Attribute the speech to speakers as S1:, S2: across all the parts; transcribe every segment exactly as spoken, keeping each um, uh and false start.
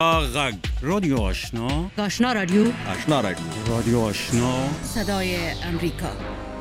S1: غږ رادیو آشنا
S2: آشنا رادیو
S1: آشنا رادیو رادیو آشنا
S2: صدای امریکا.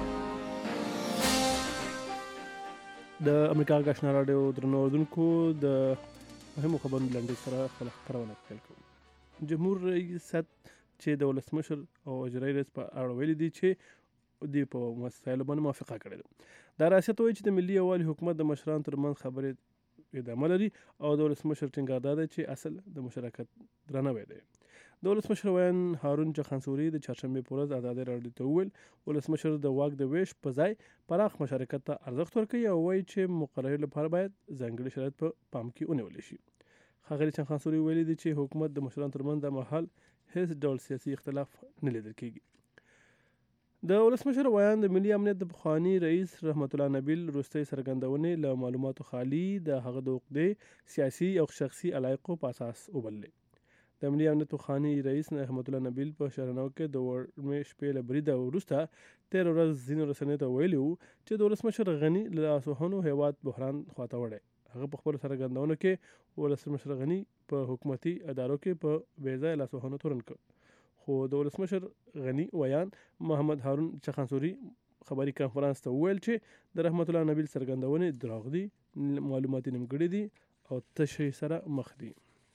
S3: د امریکا آشنا رادیو درنو اوردونکو د مهمو خبرونو لاندې سره خپل خبرونه پیل کوم. جمهور رئیس چې د ولسمشر او اجرایي رئیس په اړه ویلي دي چې د په مسایلو باندې موافقه کړې ده. دا ریاست وایي چې د ملي یووالي حکومت د مشرانو ترمنځ خبرې ادامه لري او د ولسمشر ټینګار دا دی چې اصل د مشارکت درناوی دی. د ولسمشر ویان هارون چخانسوري د چهارشنبې په ورځ ازادي راډیو ته وویل ولسمشر د واک د ویش په ځای پراخ مشارکت ته ارزښت ورکوي او وایي چې مقررې لپاره باید ځانګړي شرایط په پام کې ونیول شي. ښاغلي چخانسوري ویلي دي چې حکومت د مشرانو ترمنځ د مهال هیڅ ډول سیاسي اختلاف نه لیدل کېږي. د ولسمشر ویان د ملي امنیت د پخواني رئیس رحمت الله نبیل وروستۍ څرګندونې له معلوماتو خالي د هغه د عقدې سیاسي او شخصي علایقو په اساس وبللې. د ملي امنیت پخواني رئیس رحمت الله نبیل په شرنو کې د وړمې شپې له بریده وروسته تېره ورځ ځینو رسنیو ته ویلي وو چې د ولسمشر غني له لاسوهنو هېواد بحران خواته وړی. هغه په خپلو څرګندونو کې ولسمشر غني په حکومتي ادارو کې په بې ځایه لاسوهنو تورن کړ. خو د ولسمشر غني ویان محمد هارون چخانسوري خبري کانفرنس ته وویل چې د رحمت الله نبیل څرګندونې دروغ دي، معلوماتي نیمګړي دي او تشې سره مخ دي.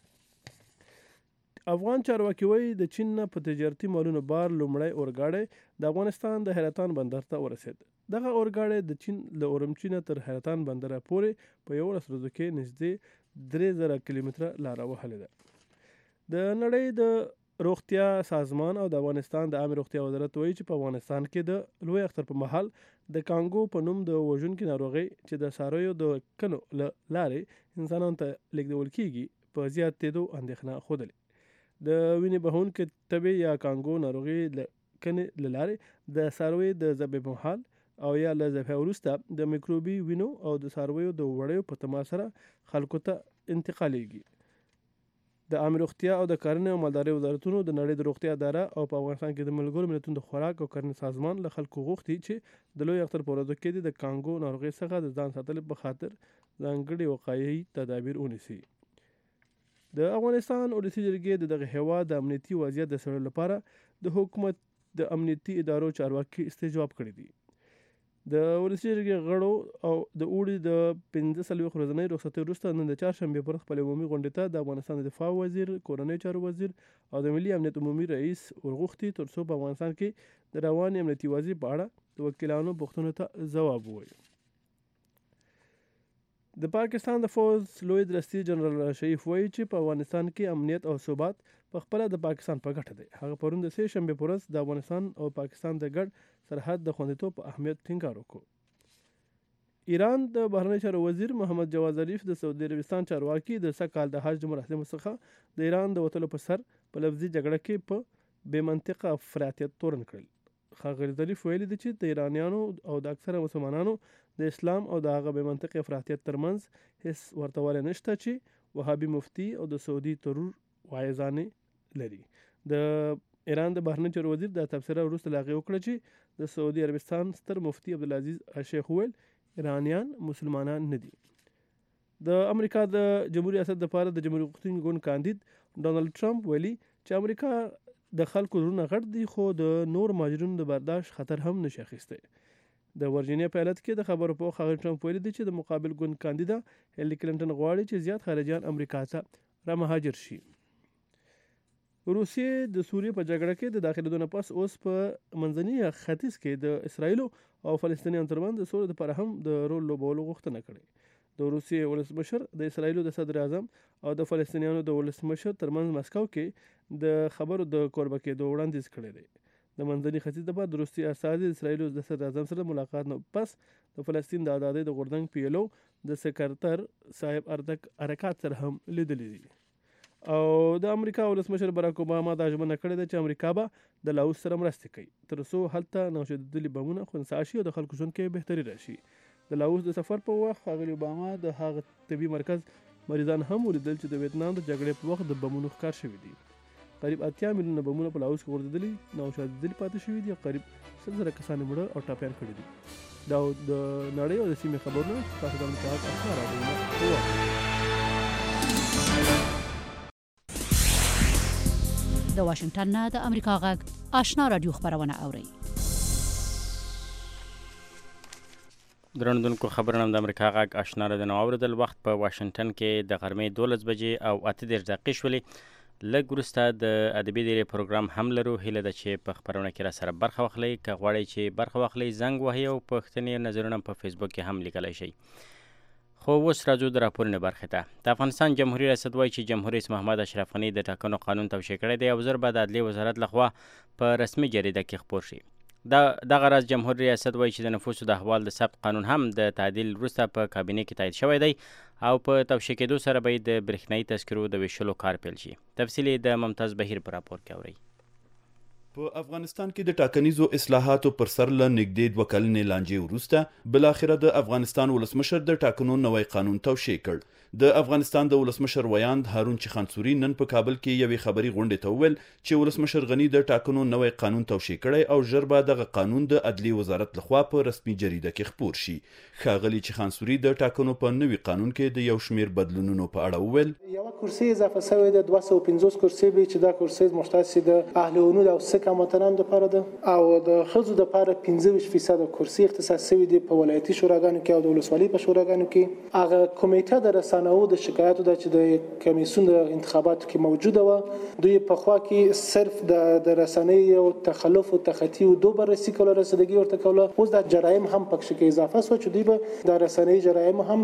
S3: افغان چارواکي وایي د چین نه په تجارتي مالونو بار لومړی اورګاډی د افغانستان د حیرتان بندر ته ورسېد. دغه اورګاډی د چین له اورمچي نه تر حیرتان بندره پورې په یولس ورځو کې نږدې درې زره کیلومتره لاره وهلې ده. د نړۍ د روغتیا سازمان او د افغانستان د عامه روغتیا وزارت وایي چې په افغانستان کې د لوی اختر په مهال د کانګو په نوم د وژونکي ناروغۍ چې د څارویو د کنو له لارې انسانانو ته لیږدول کېږي په زیاتېدو اندېښنه ښودلې. د وینې بهونکې تبې یا کانګو ناروغي له کنې له لارې د څارویو د ذبح په مهال او یا له ذبح وروسته د میکروبي وینو او د څارویو د وړیو په تماس سره خلکو ته انتقالېږي. د عامه روغتیا او د کرنې او مالدارۍ وزارتونو د نړۍ د روغتیا اداره او په افغانستان کې د ملګرو ملتونو د خوراک او کرنې سازمان له خلکو غوښتي چې د لوی اختر په ورځو کې د کانګو ناروغۍ څخه د ځان ساتلو په خاطر ځانګړي وقایوي تدابیر ونیسي. د افغانستان ولسي جرګې د دغه هېواد د امنیتي وضعیت د څېړلو لپاره د حکومت د امنیتي ادارو چارواکي استجواب کړی دي. د ولسي جرګې غړو او د اوړي د پنځه څلوېښت ورځنۍ رخصتۍ وروسته نن د چهارشنبې پر خپل عمومي غونډې ته د افغانستان د دفاع وزیر، کورنۍ چارو وزیر او د ملي امنیت عمومي رئیس ورغوښتي تر څو په افغانستان کې د روانې امنیتي وضعیت په اړه د وکیلانو پوښتنو ته ځواب ووایي. د پاکستان د فوز لوی درستي جنرال شریف وایي چې په افغانستان کې امنیت او ثبات په خپله د پاکستان په ګټه دی. هغه پرون د سې شنبې په ورځ د افغانستان او پاکستان د ګډ سرحد د خوندیتوب په اهمیت ټینګار وکړ. ایران د بهرنی چارو وزیر محمد جواد ظریف د سعودي عربستان چارواکي د سږ کال د حج مراسمو څخه د ایران د وتلو په سر په لفظي جګړه کې په بې منطقه افراطیت تورن کړل. ښاغلي ظریف ویلي دي چې د ایرانیانو او د اکثره مسلمانانو د اسلام او د هغه بې منطقې افراطیت ترمنځ هیڅ ورته والی نشته چې وهابي مفتي او د سعودي ترور وایزانې لري. د ایران د بهرنی چارو وزیر د تبصره وروسته له هغې وکړه چې د سعودي عربستان ستر مفتي عبدالعزیز الشیخ وویل ایرانیان مسلمانان نه دي. د امریکا د جمهوریت ریاست لپاره د جمهوریت غوښتونکي ګوند کاندید ډونالډ ټرمپ ویلي چې امریکا د خلکو زړونه غټ دي خو د نور مهاجرینو د برداشت خطر هم نشي اخیستی. د ورجینیا په ایالت کې د خبرو پوه ښاغلي ټرمپ ویلي دي چې د مقابل ګوند کاندیده هیلري کلینټن غواړي چې زیات خارجیان امریکا ته رامهاجر شي. روسیې د سوریې په جګړه کې د داخلېدو نه پس اوس په منځني ختیځ کې د اسرائیلو او فلسطینیانو ترمنځ د سولې لپاره هم د رول لوبولو غوښتنه کړې. د روسیې ولسمشر د اسرائیلو د صدر اعظم او د فلسطینیانو د ولسمشر ترمنځ مسکو کې د خبرو د کوربه کېدو وړاندیز کړی دی. د منځني ختیځ لپاره د روسیې استازي د اسرائیلو د صدر اعظم سره ملاقات نه پس د فلسطین د ازادۍ د غورځنګ پی ایل او د سکرتر صاحب اردک حرکات سره هم لیدلي دي. او د امریکا ولسمشر براک اوباما دا ژمنه کړې ده چې امریکا به د لاوس سره مرستې کوي تر څو هلته نوشدلي بمونه خنثی شي او د خلکو ژوند کې بهتري راشي. د لاوس د سفر په وخت ښاغلي اوباما د هغه طبي مرکز مریضان هم ولیدل چې د ویتنام د جګړې په وخت د بمونو ښکار شوي دي. قریب اتیا میلیونه بمونه په لاوس کې غورځېدلي نوشدلي پاتې شوي دي او قریب سل زره کسان مړه او ټپیان کړي دي. دا د نړۍ او د سیمې خبرونه تاسو د امریکا غږ اخبار راډیو
S2: د واشنگټن نه د امریکا غږ آشنا رادیو خبرونه اورئ.
S4: درنوونکو خبرونه د امریکا غږ آشنا رادیو نو اوریدل. وخت په واشنگټن کې د غرمې دولس بجې او اته دېرش دقیقې شولې. لږ وروسته د ادبي ډیرې پروګرام هم لرو. هیله ده چې په خبرونه کې را سره برخه واخلئ. که غواړئ چې برخه واخلئ زنګ وهئ او پوښتنې نظرونه په فیسبوک کې هم لیکلی شئ. خو اوس راځو د راپورونو برخې ته. د افغانستان جمهوریت ریاست وایي چې جمهور رئیس محمد اشرف غني د ټاکنو قانون توشیح کړی دی او ژر به د عدلیې وزارت لخوا په رسمي جریده کې خپور شي. دغه راز جمهور ریاست وایي چې د نفوسو د احوال د ثبت قانون هم د تعدیل وروسته په کابینې کې تایید شوی دی او په توشیح کېدو سره به د برېښنایي تذکرو د ویشلو کار پیل شي. تفصیل د ممتاز بهیر په راپور کې اورئ.
S5: په افغانستان کې د ټاکنیزو اصلاحاتو پر سر له نږدې دوه کلنې لانجې وروسته بلاخره د افغانستان ولسمشر د ټاکنو نوی قانون توشیح کړ. د افغانستان د ولسمشر ویاند هارون چخانسوري نن په کابل کې یوې خبري غونډې ته وویل چې ولسمشر غني د ټاکنو نوی قانون توشیح کړی او ژر به دغه قانون د عدلیې وزارت لخوا په رسمي جریده کې خپور شي. ښاغلي چخانسوري د ټاکنو په نوي قانون کې د یو شمیر بدلونونو په اړه وویل.
S6: یو کرسي اضافه شوی د دوه سوه پنځوس کرسي به چې دا کرسي مختص د اهل ونود او سکه متنان لپاره ده او د خځو لپاره پنځه ویشت فیصد کرسي اختصاص شوی دی په ولایتي شوراګانو کې او د ولسوالۍ په شوراګانو کې. هغه کمیټه د رسنیو د شکایاتو د چې د کمیسیون د انتخاباتو کې موجوده و دوی په خوا کې صرف د د رسنیو تخلف او تخطی او دوه بررسي کول رسیدګي ورته کوله. اوس د جرایم هم پکې کې اضافه شو چې دوی به د رسنیو جرایم هم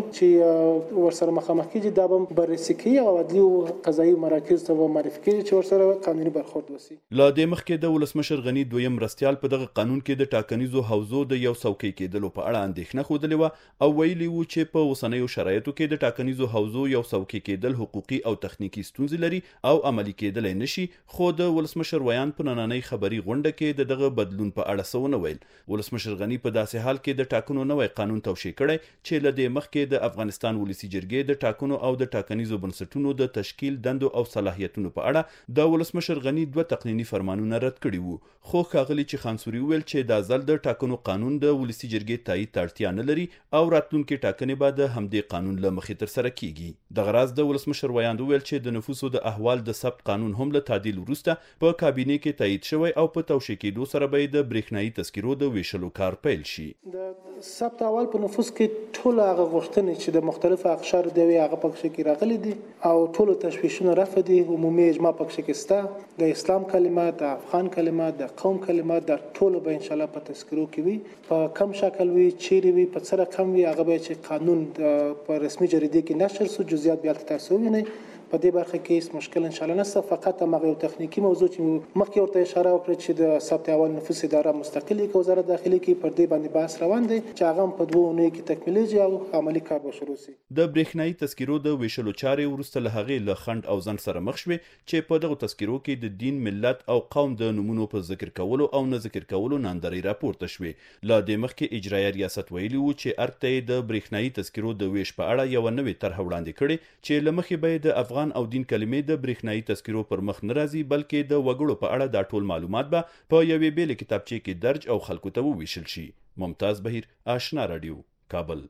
S6: چې ورسره مخامخ کیږي دا به بررسي کوي او عدلي او قضایي مراکز ته معرفي کوي چې ورسره قانوني برخورد وشي.
S5: لا د مخکې د ولسمشر غني دویم مرستيال په دغه قانون کې د ټاکنیزو حوزو د یو څوکۍ کېدلو په اړه اندېښنه خوده و او ویلي و چې په اوسنیو شرایطو کې د ټاکنیزو حوزو یو څوکۍ کېدل حقوقي او تخنیکی ستونزې لري او عملی کېدلای نشي. خو د ولسمشر ویان په نننۍ خبري غونډه کې دغه بدلون په اړه څه ونه ویل. ولسمشر غني په داسې حال کې د ټاکنو نوی قانون توشیح کړی چې له دې مخکې د افغانستان ولسی جرګې د ټاکنو او د ټاکنیزو بنسټونو د تشکیل دندو او صلاحیتونو په اړه د ولسمشر غني دوه تقنینی فرمانونه رد کړي وو. خو ښاغلي چخانسوري ویل چې د ځل د ټاکنو قانون د ولسی جرګې تایید ته اړتیا نه لري او راتلونکي ټاکنې به د همدې قانون له مخې ترسره کیږي. دغه راز د ولسمشر ویاند ویل چې د نفوسو د احوال د ثبت قانون هم له تعدیل وروسته په کابینې کې تایید شوی او په توشیح کېدو سره به د برېښنایي تذکرو د ویشلو کار پیل شي.
S6: د ثبت احوال په نفوس کې ټول هغه غوښتنې چې د مختلفو اقشار د وی هغه پکې کې راغلي دي او ټول تشویشونه رفع دي. عمومي اجماع پکې کې ستا د اسلام کلمات د افغان کلمات د قوم کلمات د ټول به ان شاء الله په تذکرو کې وي په کم شکل وي چیرې وي په سره کم وي هغه به چې قانون په رسمي جریده کې نشر شو جزئیات بیا تاسو وینئ. په دې برخه کې هیڅ مشکل ان شاء الله نشته. فقط هغه یو تخنیکی موضوع چې مخکې ورته اشاره وکړه چې د ثبت احوال نفوس اداره مستقلی کې وزارت داخلي کې پر دې باندې بحث روان دی چې هغه په دوه اونۍ کې تکمیلېږي او عملی کار به شروع شي.
S5: د برېښنایي تذکرو د ویشلو چارې وروسته له هغې له خنډ او ځنډ سره مخ شوې چې په دغو تذکرو کې د دین ملت او قوم د نومونو په ذکر کولو او نه ذکر کولو ناندرۍ راپورته شوې. لا د مخکې اجرایه ریاست ویلي و چې ارګ ته د برېښنایي تذکرو د ویش په اړه یوه نوې طرحه وړاندې کړې چې له مخې به د افغان او دین کلمې د برېښنایي تذکرو پر مخ نه راځي بلکې د وګړو په اړه دا ټول معلومات به په یوې بیلې کتابچې کې درج او خلکو ته وویشل شي. ممتاز بهیر آشنا رادیو کابل.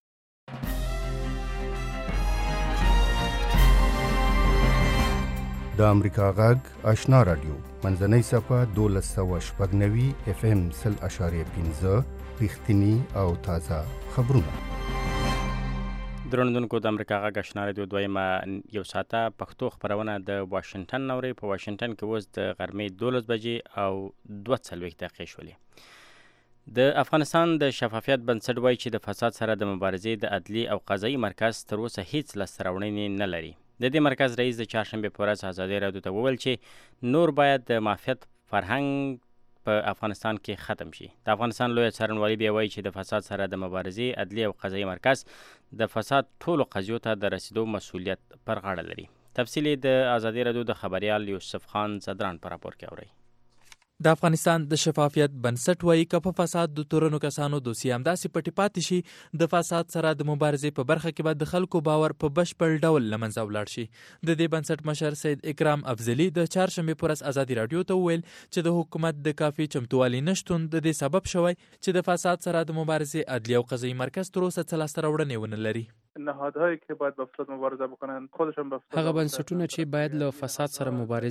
S7: د امریکا غږ آشنا رادیو منځنۍ صفحه دولس سوه شپږ نوي اف ام سل اشاریه پنځه رښتیني او تازه خبرونه.
S4: درنوونکو د امریکا غږ آشنا رادیو دویمه یو ساعته پښتو خبرونه د واشنگټن نوري په واشنگټن کې اوس د غرمې دولس بجې او دوه څلوېښت دقیقې شولې. د افغانستان د شفافیت بنسټ وایي چې د فساد سره د مبارزې د عدلي او قضایي مرکز تر اوسه هیڅ لاسته راوړنې نه لري. د دې مرکز رئیس د چهارشنبې په ورځ ازادي راډیو ته وویل چې نور باید د معافیت فرهنګ په افغانستان کې ختم شي. د افغانستان لوی څارنوالي بیا وایي چې د فساد سره د مبارزې عدلي او قضایي مرکز د فساد ټولو قضیو ته د رسیدو مسؤلیت پر غاړه لري. تفصیل د ازادي راډیو د خبريال یوسف خان زدران په راپور کې اورئ.
S8: د افغانستان د شفافیت بنسټ وایي که په فساد د تورنو کسانو دوسیه همداسې پټې پاتې شي د فساد سره د مبارزې په برخه کې به د خلکو باور په بشپړ ډول له منځه ولاړ شي. د دې بنسټ مشر سید اکرام افضلي د چهارشنبې په ورځ ازادي راډیو ته وویل چې د حکومت د کافي چمتووالي نشتون د دې سبب شوی چې د فساد سره د مبارزې عدلي او قضایي مرکز تر اوسه څه لاسته راوړنې ونه لري.
S9: نهادهایی که باید با فساد مبارزه بکنن خودشون با فساد
S10: هغه بنسټونه چې باید له فساد سره مبارزه